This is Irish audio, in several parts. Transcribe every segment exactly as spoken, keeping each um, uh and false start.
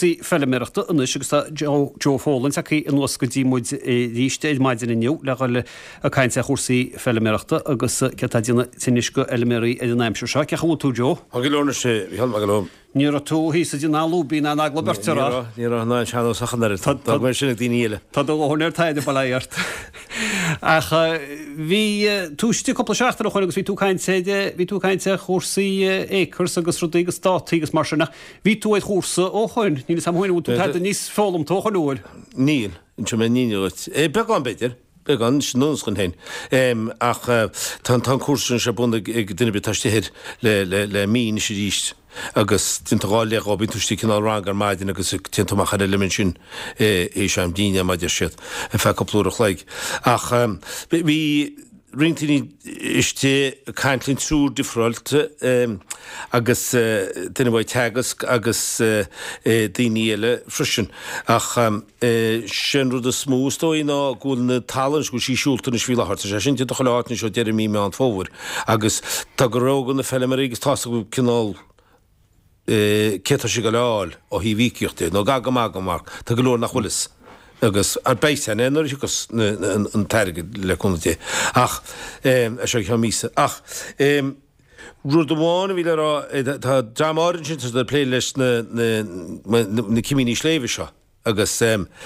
chórsaí fellimeachta inis agus Joe Fallin a í an osca dí muid ríiste maidin inniu le gáil a caiint a chórsaí fellimeachta agus cetadína tinisco eleméí a naimsú se ce chú tú Joe. Hagilóna sé bhí me go. Ní a tú hí sa dí náú bí na agla bertera. Ní ná seanú sachanir tá mar sinna daíile. Tá do hónir taide bailart. Ach hí túiste coppla seachtar chuin agus hí tú caiinte hí tú caiinte chórsaí écurs agus rudaígus státígus mar sinna. Hí tú éid chórsa ó chuin, ní sam chuin tú taide níos fálam tócha nuair. Níl, in se me níirt. É beán beidir. Began snúns chun hain. Ach tá tá cuasan se buna ag duine betáistíhir le le mín sé ríist. agus tintáile robin tútí cinál rangar maidin agus tintamach ar element sin é sem díine maidir siad a fe goplúach leig. Ach bhí ringtíní iste caiintlinn trúr difráilte agus duine bhaid tegas agus daoine frisin. Ach sin rud a smústóí ná gúil na talans go sí siúlta na svíleharta sé sin tinta choláitna seo deir mí me an fóhar. Agus tá go rógan na fellimar agus tá go cinál Ceta sé go leáil ó hí bhíceochtta, nó gaga mágamach tá go leor nach chulas. Agus ar béisan énar agus an teirge le chunatí. Ach, a se che mísa. Ach, rud amháin bhí le tá dramárin sin tar plé leis na cimíní sléimhe seo. Agus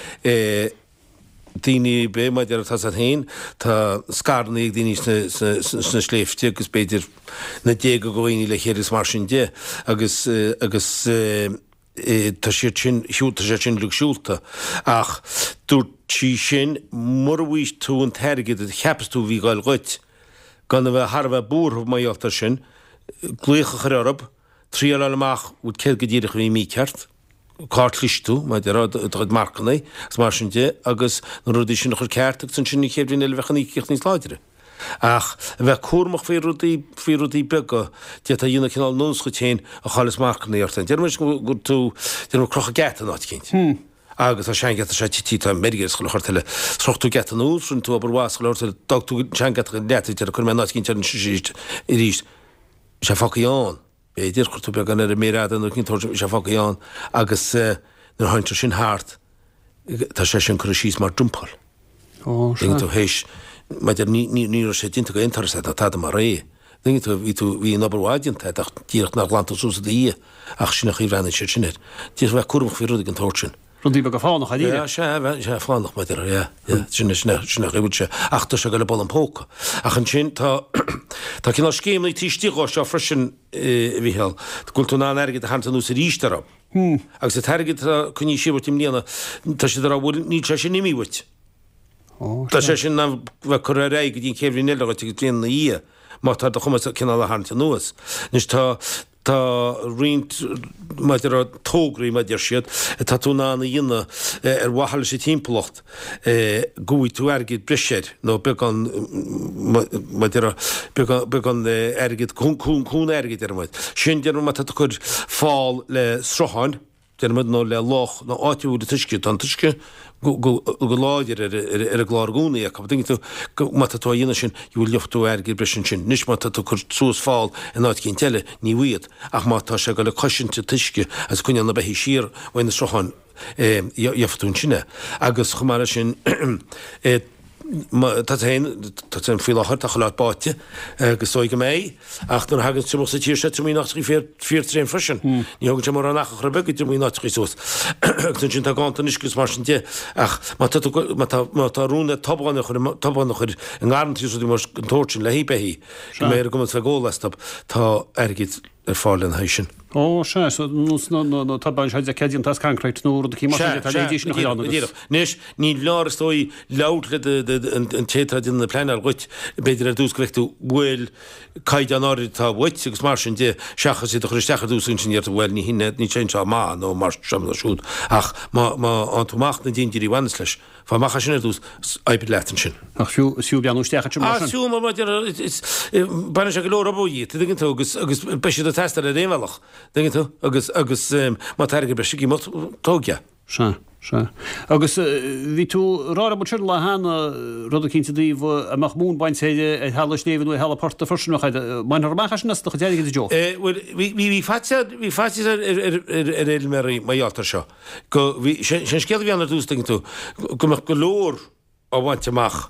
daoine bé maid ar tá hain tá scarnaí daoine sna sléifte agus beidir na dé go gohaoine le chéidir mar sin dé agus agus tá sé sin siúta sé sin lugsúlta ach dúirt sí sin mar bhuaís tú an teirgid a cheappas tú bhí gáil goit gan a bheith Harbheith búrthmh maioltar sin gluocha chu Arab tríal amach út céad go ddíireach bhí mí ceart Cart listú, mai de rad marcanai, as mar sin dé, agus na rudí sin chur ceartach san sin chéadhín eile bhechan íceach níos láidere. Ach, bheith cuamach fé rudí fé rudí bega, de tá dhéanana cinál nús go téin a chalas marcanai ortain. Deir mar go tú, deir mar crocha geta náit cinint. Agus a sean geta sé títí tá merigir scoil chortile. Srochtú geta nús, rún tú abar vás scoil ortile, dagtú sean geta leta, deir a chur me náit cinint ar an síist i ríist. Se facián. Beidir chuirtú be gan ar a mérádan nó cinn tóir se facaíán agus nar haintar sin háart tá sé sin chur síos mar drumpáil. Dingin tú héis maidir ní sé dinta go intarsa a táda mar ré. Dingin tú ví tú hí nabarháidinta ach díach nach lanta súsa í ach sin nach íhreanna sé sinir. Dír bheith cuamach fí rudig an tóir sin. Rundí be go fánach a díire? sé sé fánach maidir, sinna sinna réúil se achta se go le bol an póca. Ach an sin tá Tá cinál scéimnaí tíistíá se frisin bhíhel. Gúil tú ná airgid a hananta nús a ríistarab. Agus a teirgid chuní siúirtí mlíana tá sé ar bhfuil ní sé sin nimíhait. Tá sé sin bheith chu ré go dtín céhrí eile go tíon na í má tá a chumas cinál a hananta nuas. Nus tá Tá rint maidir a tógraí maidir siad tá tú ná na dhéine ar bhathal sé timpplacht gúi tú airgid briséir nó began maidir began airgid cún airgid ar maid. Sin dear mat chur fáil le srochain, dear mud nó le loch nó áitiú de tuisce an tuisce go láidir ar a glárgúnaí a cap tú mat tú dhéine sin bhfuil leochtú airgid brisin sin. Nis mat tú chur sús fáil in áit cinn teile ní bhuiad ach má tá se go le cosinte tuisce as chuine na bheithí siar bhain na srochain jeoftún sinne. Agus chumara sin Tá hain tá an fíláthart a choláit báite agus sóig go mé ach nar hagann sem sa tíir sé mí nach fí tréim frisin. Ní hagann sem mar nach chu be mí nach sús. Tún sin tá gáanta isgus mar sin dé ach tá rúna tabána chu tabána chuir an garantí sú mar an tóirsin le híbehí go mé go fe ggólastab tá airgid ar fáil an heisin. Ó sé tabban se cedíon tas cancreit nóú cí Nis ní lárastóí leut le an tétra in na plein goit beidir a dúsgrechtú bhfuil caiid an áir tá bhait agus mar sin dé seachas sí a chuistecha dúsún sin ar bhfuil ní hinne ní sé má nó mar sem na siút ach má an túach na dín dirí bhanas leis Fá macha sinna dús aibid letan sin. Ach siú siú beanú stecha sin. Ah siú má banna se go leor abúí, dingin tú agus agus beisiad a testar a réimhach. Dingin tú agus agus má teirge be sigí tógia. Se. Agus ví tú rá bu le hána rud a cinnta díh amach mún baint séide a helasnéhanú a helaporta forsnach main machchas na go déige jo. Bhí hí fa ar éilmeí maialtar seo. Go sin scéal bhíanna dústing tú gomach go lór á bhaintteach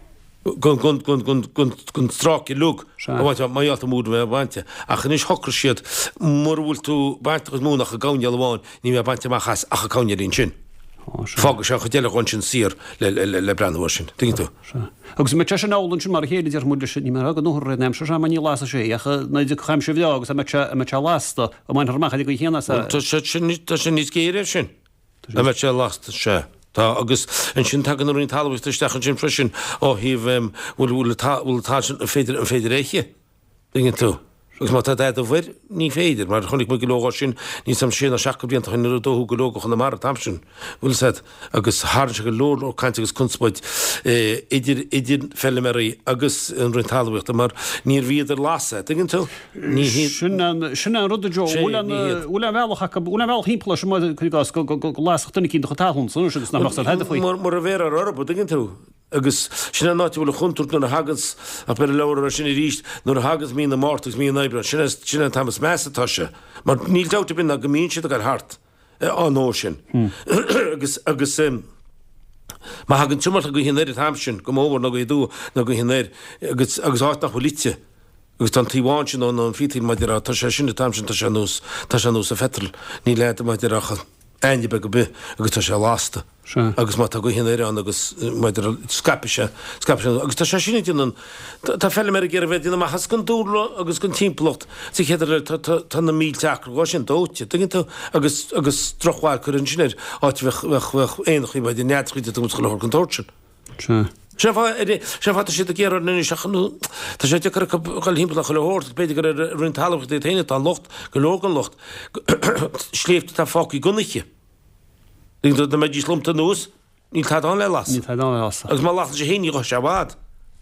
gon strák i lug bhaint maialta múd me bainte. A chan is hocar siad mar bhfuil tú baintachas múnach a gáinneal bháin ní mé bainteachchas a gáineín sin. Fágus se chu déile gon sin sír le brandhir sin. Ding tú. Agus me te an álann sin mar chéad ar muidir sin ní mar go nóir nem se sem ní lása sé a naidir chaim se bhé agus me te lásta a main harmach go chéana sin níos géir sin a me se lásta se. Tá agus an sin tagan úín talhistechan sin frisin ó híh bhfuil tá féidir an féidir éiche. Dingin tú. Agus má tá a bhfuir ní féidir, mar chunig mu golóá sin ní sam sin a seacha blianta chuin dóú gológa chuna mar tamsin. Bhfuil sé agus háann se go lór ó caiint agus kunspóid idir idir fellimeí agus an rinn talhacht mar níor víidir lása. Dingin tú? Ní sin an rud Jo úla bhecha úla bhil hípla sem chuás go lásachtainna cín go talún sú agus nach head faoi. Mar a bhéar orb, dingin tú. Agus sinna náiti bhfuil chuntúirt nó a hagas a pe leir sin i ríist nó a hagas mí na mórtas mí nebre sinna sinna tamas measatáise, mar níl dáta bin a gomín siad a gar hart an nó sin. agus agus má hagann tumar a go hinnéir tamsin go móhar na go dú na go hinnéir agus agus áit nach chulíte. Agus tan tíháin sin an an frítíí maidirrá tá sé sinna tamsin tá se nús tá se nús a fetal ní leanta maidirracha aine be go be agus tá sé lásta. Agus má go hinnéir an agus maidir scapiise agus tá sé sinna tían tá fellile mar ggéir bheith dna has gon dúla agus gon timpplacht si chéidir tá na míl teach gá sin dóte dginn tú agus agus trochháil chu an sinnéir áit bheith éonchaí bheith netríide go go gon torsin. Se fa si a géar nu sechanú Tá sé gal hímpla chu lehort, beidir gur rinn talcht é héine tá locht go lógan locht sléft tá fáí gunniche. Ding na méidir slumta nús ní tá an le las. Ní las. Agus má lácha sé héí go se bhád.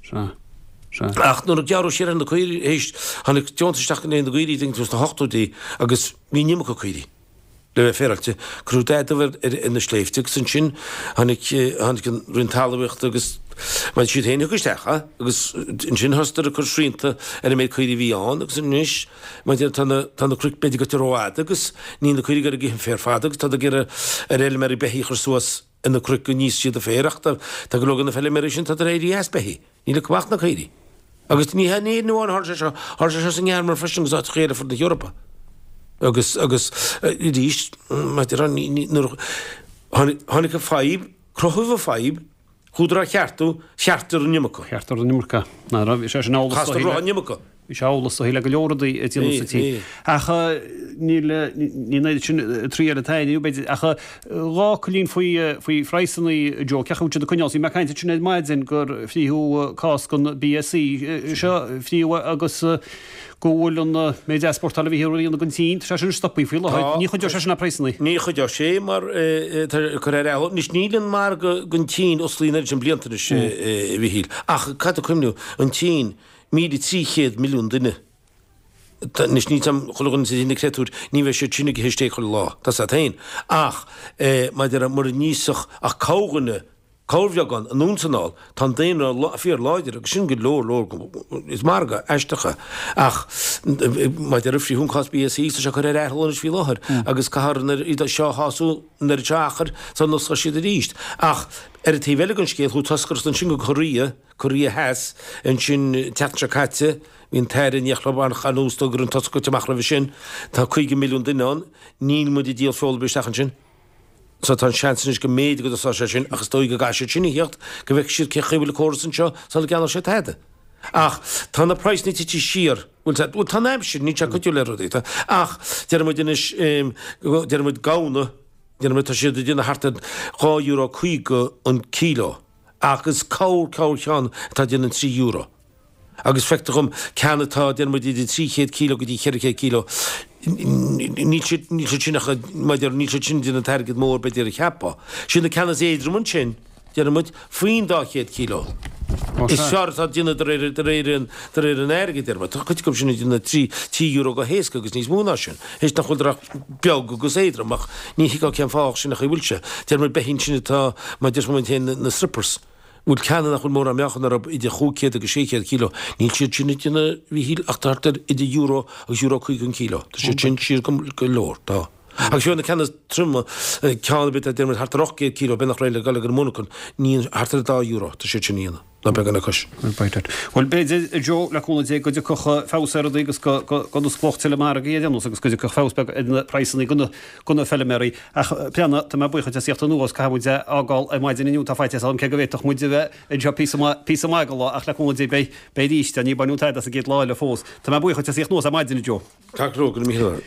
Ach nó dearú sé an na chuir héist hánig teontasteach an éon goirí ding tús na hochtúí agus mí nimime go chuirí. Le féilte cruúdéidir in na sléifte san sin hánig an rintalhacht agus mai siad héine goistecha agus in sin hostar a chu srínta ar mé chuirí bhíán agus an níis tanna cruic beidir go teráid agus ní na chuirí gar a gihn fér agus tá gur ar eile mar behí chu suas in na cruic go níos siad a féireachta tá go logan na fellile mar sin tá réí as behí, ní le cuacht na chuirí. Agus ní ní nuáin há se há se san gghear mar frising á chéire fu na Europa. agus agus i ríist hánig a fáib crochuh a fáib chudra cheartú cheartar an nimmecha. Cheartar an nimmecha ná ra sé an álas nimmecha. Bhí se álas héile go leordaí a tí. Acha ní néidir sin trí a tainú beidir acha rácolín faoi faoi freisannaí Jo ceúte a cuneáí me caiinte sin maidzin gur fiú cá gon B S C seo fiú agus góhfuil an méid sporttal bhíúí an gon tíín se sin stoppaí fi ní chuidir se na preisnaí. Ní chuidir sé mar chu nís nílan mar gon tíín oslíine sin blianta bhíhíil. Ach cai a cumnú an tíín míad tríchéad milliún duine. Nis ní chogan sé dine créúr ní bheith sé sinnig histé chu lá, Tá a tain. Ach maidir mar níosach a cáganne cábheagán an núnsanál tá déana fíor láidir agus sin go lór lór is marga eistecha ach maidir rifrí hún chas bí sí se chu réithlanna fi láthir agus caharnar iad seo háú nar teachar san nó siad a ríist. Ach ar a tíhhegann scéal chu tascar an sin go choíe choí heas an sin tetra caite hín teirn neachlabán chaústa gur an tasco teach ra sin tá chuige milliún duineán níl mu díal fáilbeisteachchan sin. So tá seanan is go méid go sa sin agus dó go gaiise sinna heocht go bheith siad cechéhfuil cósan seo sal gan sé teide. Ach tá na preis ní tí sir bhil tá neim sin ní te chuú leúta. Ach dearmid dearmid gána dearmid tá siad duna harta gá euro chuige an kíló agus cáir cáir teán tá déanaan trí euro. Agus feta chum ceannatá dearmid idir tríchéad kíló go dtí cheirché kíló. Ní sinach maidir ní sin duna targad mór be ar a cheappa. Sinna ceanna éidirmún sin dearmid faoin dá chéad kíló. Is seart a dine réir an airige der, Tá chuit go sinna duna trí tí euro go héasca agus níos múna sin. Hés nach chuil beag go go éidir amach ní hiá cean fáach sin nach bhúlse. Dear mar behinn sinna tá má dis moment hen na strippers. Bhúil ceanna nach chun mór amechan ar idir chucéad agus séchéad kilo. Níl siad sinna duna bhí híl achtartar idir euro agus euro chuig kilo. Tá sé sin siad go lór tá. Agus siúna cena truma ceanna bit a déir hart rockcéad kilo ben nach réile gaile gur múnachan ní hartar dá euro tá sé sinníana. Na be ganna cos. Well beidir Jo leúna dé go cocha fásar agus go splocht til mar géanú agus go go fásbe in preissanna gona gona felleméí ach peanna tá bucha a sécht nuas cabúide agáil a maidid inú tá feite an ce go bhéach muidirh jo pí pí maiá ach leúna dé be béríiste ní banúteid a géit láile fós. Tá bucha a sécht nó a maididna Jo. Tá ró go mí.